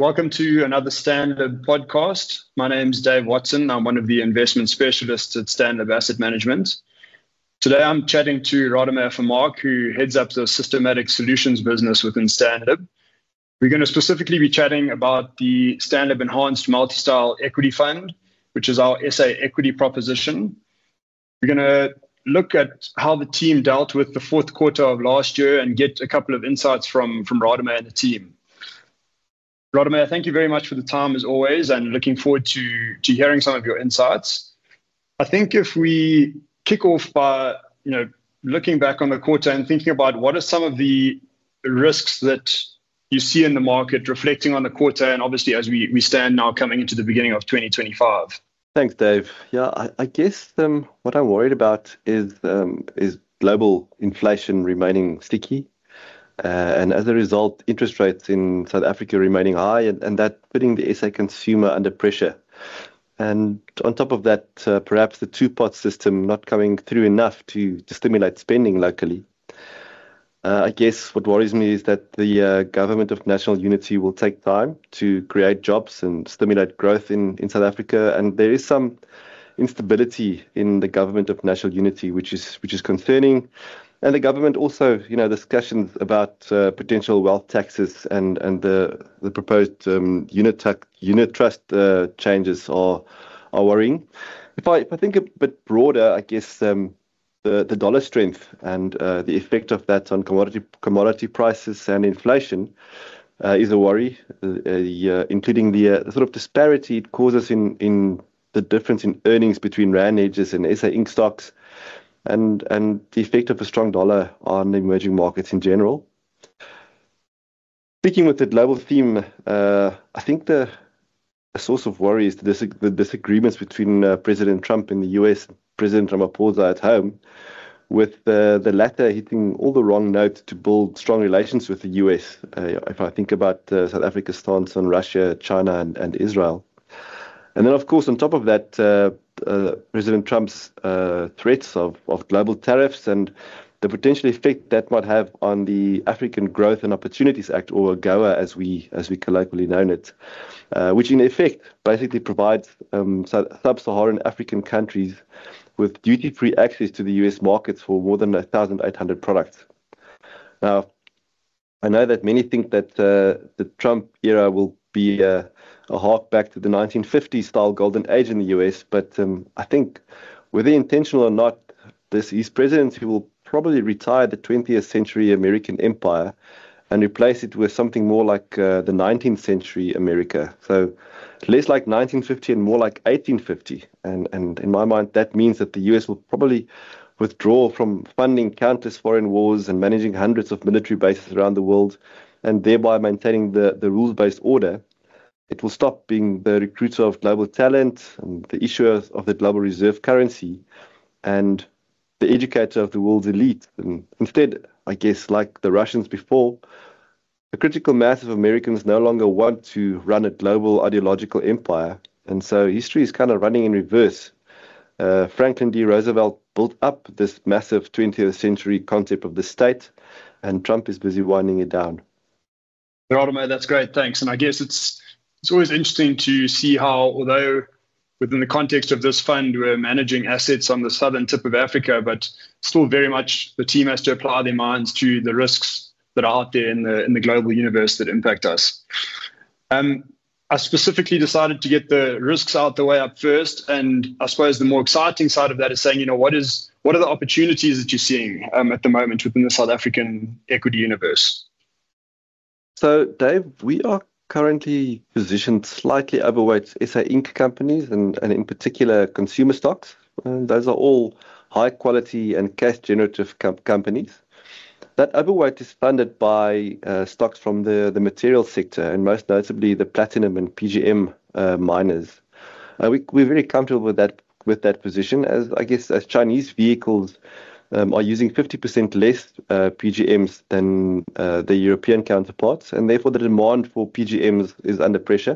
Welcome to another Standard podcast. My name's Dave Watson. I'm one of the investment specialists at Standard Asset Management. Today I'm chatting to Radamir Vermaak, who heads up the systematic solutions business within Standard. We're going to specifically be chatting about the Standard Enhanced Multi-Style Equity Fund, which is our SA equity proposition. We're going to look at how the team dealt with the fourth quarter of last year and get a couple of insights from Radamir and the team. Radamir, thank you very much for the time as always, and looking forward to hearing some of your insights. I think if we kick off by looking back on the quarter and thinking about what are some of the risks that you see in the market, reflecting on the quarter, and obviously as we stand now coming into the beginning of 2025. Thanks, Dave. Yeah, I guess what I'm worried about is global inflation remaining sticky. And as a result, interest rates in South Africa remaining high, and that putting the SA consumer under pressure. And on top of that, perhaps the two-pot system not coming through enough to stimulate spending locally. I guess what worries me is that the Government of National Unity will take time to create jobs and stimulate growth in South Africa. And there is some instability in the Government of National Unity, which is concerning. And the government also, discussions about potential wealth taxes and the proposed unit trust changes are worrying. If I think a bit broader, I guess the dollar strength and the effect of that on commodity prices and inflation is a worry, including the sort of disparity it causes in the difference in earnings between Rand hedges and SA Inc. stocks, and the effect of a strong dollar on emerging markets in general. Speaking with the global theme, I think the source of worry is the disagreements between President Trump in the US and President Ramaphosa at home, with the latter hitting all the wrong notes to build strong relations with the US. If I think about South Africa's stance on Russia, China, and Israel. And then, of course, on top of that, President Trump's threats of global tariffs and the potential effect that might have on the African Growth and Opportunities Act, or AGOA as we colloquially know it, which in effect basically provides sub-Saharan African countries with duty-free access to the US markets for more than 1,800 products. Now, I know that many think that the Trump era will be a hark back to the 1950s style golden age in the US, but I think whether intentional or not, his presidency will probably retire the 20th century American empire and replace it with something more like the 19th century America. So less like 1950 and more like 1850. And in my mind, that means that the US will probably withdraw from funding countless foreign wars and managing hundreds of military bases around the world, and thereby maintaining the rules-based order. It will stop being the recruiter of global talent and the issuer of the global reserve currency and the educator of the world's elite. And instead, I guess, like the Russians before, the critical mass of Americans no longer want to run a global ideological empire. And so history is kind of running in reverse. Franklin D. Roosevelt built up this massive 20th century concept of the state, and Trump is busy winding it down. Radamir, that's great. Thanks. And I guess it's always interesting to see how, although within the context of this fund, we're managing assets on the southern tip of Africa, but still very much the team has to apply their minds to the risks that are out there in the global universe that impact us. I specifically decided to get the risks out the way up first, and I suppose the more exciting side of that is saying, what are the opportunities that you're seeing at the moment within the South African equity universe? So, Dave, we are currently positioned slightly overweight SA Inc. companies and in particular consumer stocks. And those are all high quality and cash generative companies. That overweight is funded by stocks from the materials sector, and most notably the platinum and PGM miners. We're very comfortable with that position, as Chinese vehicles are using 50% less PGMs than the European counterparts, and therefore the demand for PGMs is under pressure.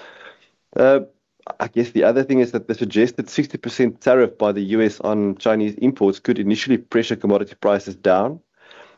I guess the other thing is that the suggested 60% tariff by the US on Chinese imports could initially pressure commodity prices down.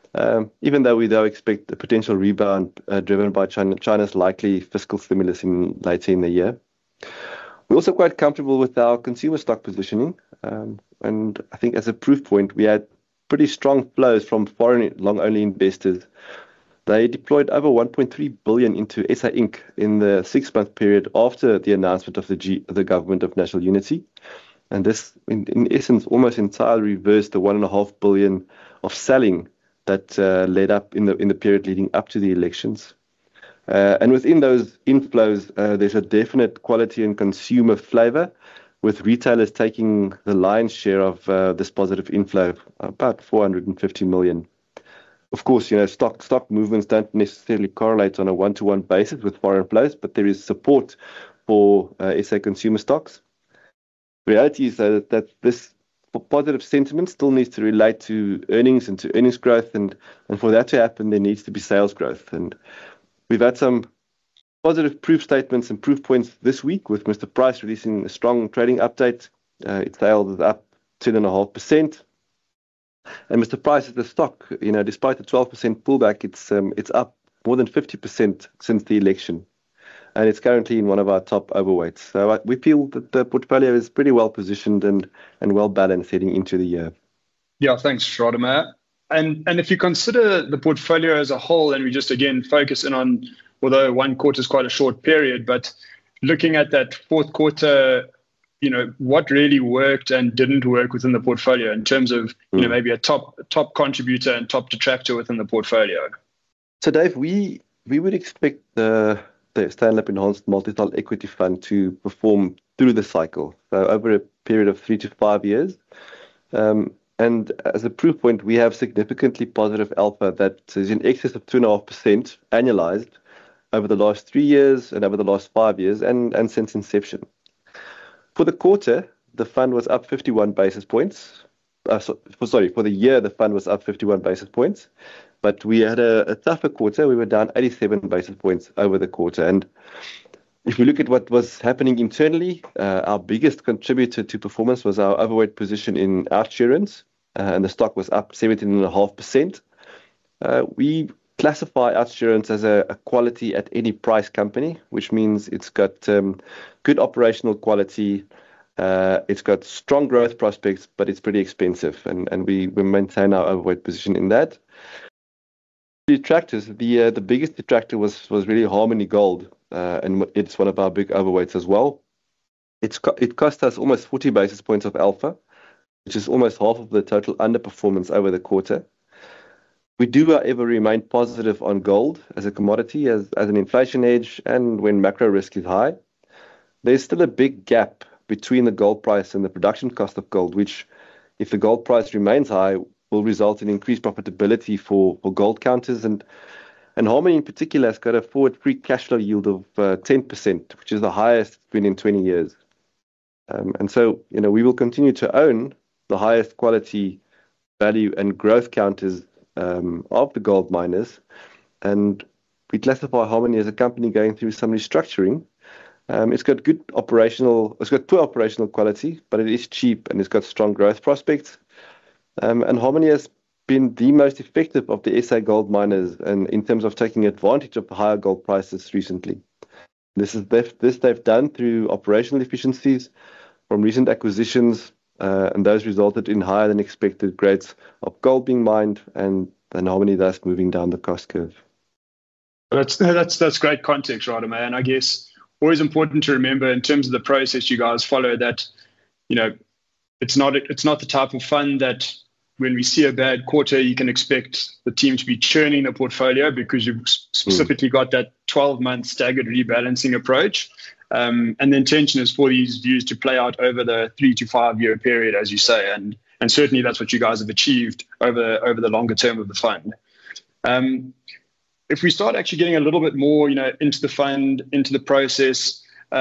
even though we expect a potential rebound driven by China's likely fiscal stimulus later in the year. We're also quite comfortable with our consumer stock positioning. And I think as a proof point, we had pretty strong flows from foreign long-only investors. They deployed over 1.3 billion into SA Inc. in the 6-month period after the announcement of the Government of National Unity. And this, in essence, almost entirely reversed the 1.5 billion of selling that led up in the period leading up to the elections. And within those inflows, there's a definite quality and consumer flavor, with retailers taking the lion's share of this positive inflow, about 450 million. Of course, stock movements don't necessarily correlate on a one-to-one basis with foreign flows, but there is support for SA consumer stocks. The reality is that this positive sentiment still needs to relate to earnings and to earnings growth, and for that to happen, there needs to be sales growth. And we've had some positive proof statements and proof points this week, with Mr. Price releasing a strong trading update. Its sales is up 10.5%. And Mr. Price is the stock, despite the 12% pullback, it's up more than 50% since the election. And it's currently in one of our top overweights. So we feel that the portfolio is pretty well positioned and well balanced heading into the year. Yeah, thanks, Rodimer. And if you consider the portfolio as a whole, and we just again focus in on, although one quarter is quite a short period, but looking at that fourth quarter, what really worked and didn't work within the portfolio in terms of maybe a top contributor and top detractor within the portfolio. So Dave, we would expect the Stanlib Enhanced Multi-Style Equity Fund to perform through the cycle, so over a period of 3 to 5 years. And as a proof point, we have significantly positive alpha that is in excess of 2.5% annualized over the last 3 years and over the last 5 years and since inception. For the quarter, the fund was up 51 basis points. For the year, the fund was up 51 basis points. But we had a tougher quarter. We were down 87 basis points over the quarter. And if we look at what was happening internally, our biggest contributor to performance was our overweight position in OUTsurance, and the stock was up 17.5%. We classify OUTsurance as a quality at any price company, which means it's got good operational quality, it's got strong growth prospects, but it's pretty expensive, and we maintain our overweight position in that. Detractors, the biggest detractor was really Harmony Gold, and it's one of our big overweights as well. It cost us almost 40 basis points of alpha, which is almost half of the total underperformance over the quarter. We do, however, remain positive on gold as a commodity, as an inflation hedge, and when macro risk is high. There's still a big gap between the gold price and the production cost of gold, which, if the gold price remains high, will result in increased profitability for gold counters. And Harmony in particular has got a forward free cash flow yield of 10%, which is the highest it's been in 20 years. And so, we will continue to own the highest quality, value and growth counters of the gold miners. And we classify Harmony as a company going through some restructuring. It's got poor operational quality, but it is cheap and it's got strong growth prospects. And Harmony has been the most effective of the SA gold miners and in terms of taking advantage of the higher gold prices recently. This they've done through operational efficiencies from recent acquisitions, and those resulted in higher than expected grades of gold being mined, and Harmony thus moving down the cost curve. That's great context, Rodimer. And I guess always important to remember in terms of the process you guys follow that, it's not the type of fund that when we see a bad quarter, you can expect the team to be churning the portfolio, because you've specifically got that 12-month staggered rebalancing approach. And the intention is for these views to play out over the 3 to 5 year period, as you say. And certainly that's what you guys have achieved over the longer term of the fund. If we start actually getting a little bit more, into the fund, into the process,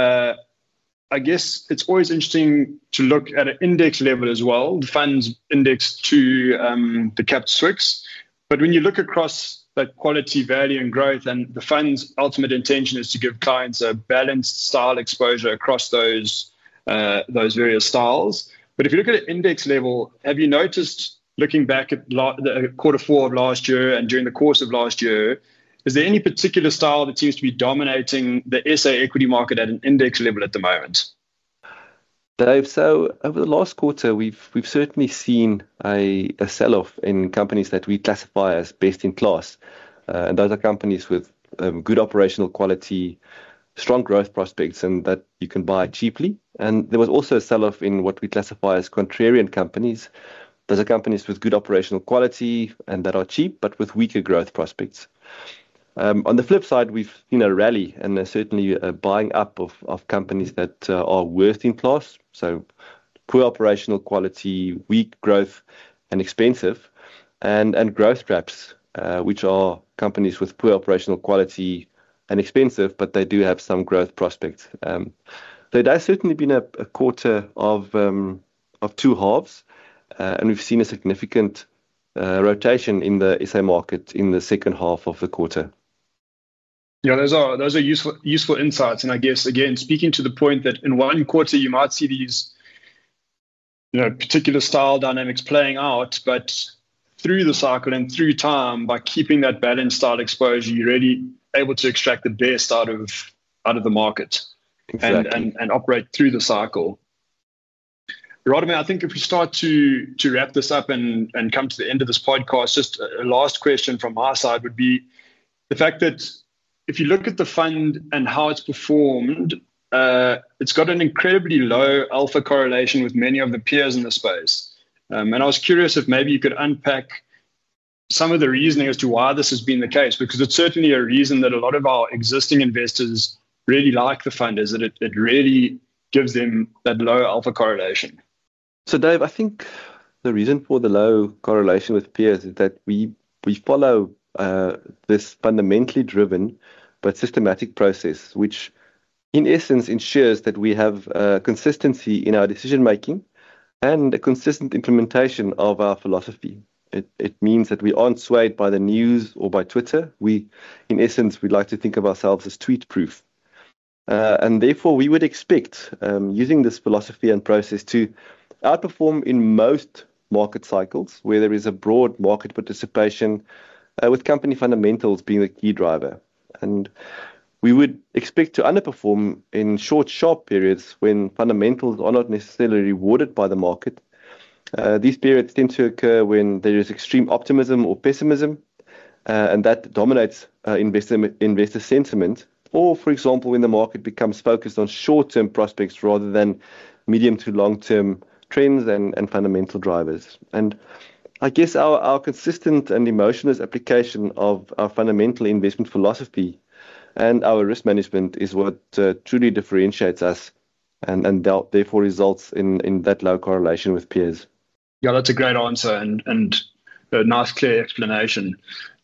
I guess it's always interesting to look at an index level as well. The fund's indexed to the Capped SWIX. But when you look across that quality, value and growth, and the fund's ultimate intention is to give clients a balanced style exposure across those various styles. But if you look at an index level, have you noticed looking back at the quarter four of last year and during the course of last year, is there any particular style that seems to be dominating the SA equity market at an index level at the moment? Dave, so over the last quarter, we've certainly seen a sell-off in companies that we classify as best in class. And those are companies with good operational quality, strong growth prospects, and that you can buy cheaply. And there was also a sell-off in what we classify as contrarian companies. Those are companies with good operational quality and that are cheap, but with weaker growth prospects. On the flip side, we've seen a rally and certainly a buying up of companies that are worst in class. So poor operational quality, weak growth, and expensive, and growth traps, which are companies with poor operational quality and expensive, but they do have some growth prospects. So it has certainly been a quarter of two halves, and we've seen a significant rotation in the SA market in the second half of the quarter. Yeah, those are useful insights, and I guess again speaking to the point that in one quarter you might see these particular style dynamics playing out, but through the cycle and through time, by keeping that balanced style exposure, you're really able to extract the best out of the market. Exactly. and operate through the cycle. Rodimer, I think if we start to wrap this up and come to the end of this podcast, just a last question from my side would be the fact that if you look at the fund and how it's performed, it's got an incredibly low alpha correlation with many of the peers in the space. And I was curious if maybe you could unpack some of the reasoning as to why this has been the case, because it's certainly a reason that a lot of our existing investors really like the fund, is that it really gives them that low alpha correlation. So Dave, I think the reason for the low correlation with peers is that we follow this fundamentally driven but systematic process, which in essence ensures that we have consistency in our decision making and a consistent implementation of our philosophy. It means that we aren't swayed by the news or by Twitter. We'd like to think of ourselves as tweet proof. And therefore we would expect using this philosophy and process to outperform in most market cycles where there is a broad market participation, with company fundamentals being the key driver. And we would expect to underperform in short, sharp periods when fundamentals are not necessarily rewarded by the market. These periods tend to occur when there is extreme optimism or pessimism, and that dominates investor sentiment. Or, for example, when the market becomes focused on short-term prospects rather than medium to long-term trends and fundamental drivers. And I guess our consistent and emotionless application of our fundamental investment philosophy and our risk management is what truly differentiates us and therefore results in that low correlation with peers. Yeah, that's a great answer and a nice, clear explanation.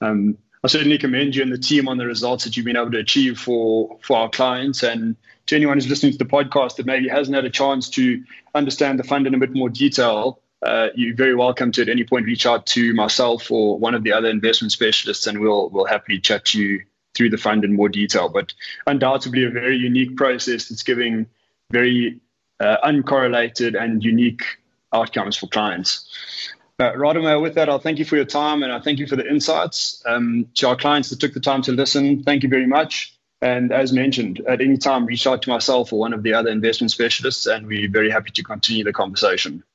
I certainly commend you and the team on the results that you've been able to achieve for our clients. And to anyone who's listening to the podcast that maybe hasn't had a chance to understand the fund in a bit more detail, you're very welcome to at any point reach out to myself or one of the other investment specialists, and we'll happily chat to you through the fund in more detail. But undoubtedly a very unique process that's giving very uncorrelated and unique outcomes for clients. Rodimer, with that, I'll thank you for your time and I thank you for the insights. To our clients that took the time to listen, thank you very much. And as mentioned, at any time, reach out to myself or one of the other investment specialists, and we're very happy to continue the conversation.